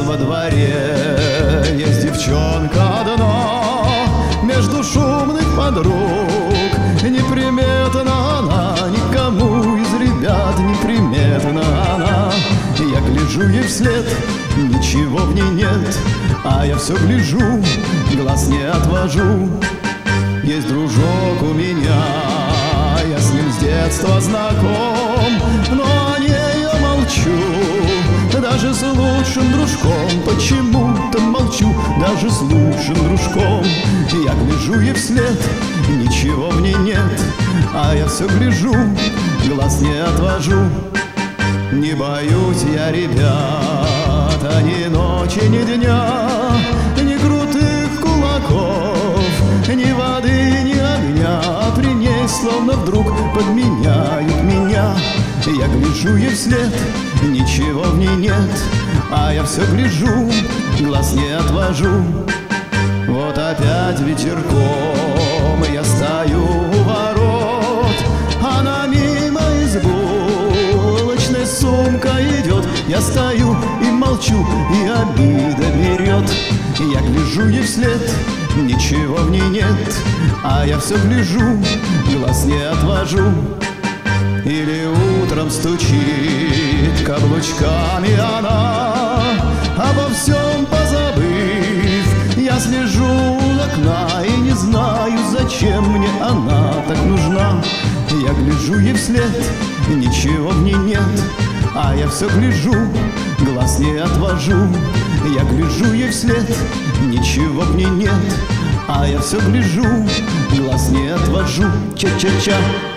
во дворе есть девчонка одна, между шумных подруг неприметна она, никому из ребят неприметна она. Я гляжу ей вслед, ничего в ней нет, а я все гляжу, глаз не отвожу. Есть дружок у меня, я с ним с детства знаком, но о ней я молчу, даже с лучшим дружком. Почему-то молчу, даже с лучшим дружком. Я гляжу ей вслед, ничего в ней нет, а я все гляжу, глаз не отвожу. Не боюсь я, ребята, ни ночи, ни дня, ни крутых кулаков, ни воды, ни огня. При ней словно вдруг подменяют меня. Я гляжу ей вслед, ничего в ней нет, а я все гляжу, глаз не отвожу. Вот опять вечерком я стою у ворот, она мимо с сумкой идет. Я стою и молчу, и обида берет. Я гляжу ей вслед, ничего в ней нет, а я все гляжу, глаз не отвожу. Или утром стучит каблучками она, обо всем позабыв. Я слежу у окна и не знаю, зачем мне она так нужна. Я гляжу ей вслед, ничего в ней нет, а я все гляжу, глаз не отвожу. Я гляжу ей вслед, ничего в ней нет, а я все гляжу, глаз не отвожу. Ча-ча-ча.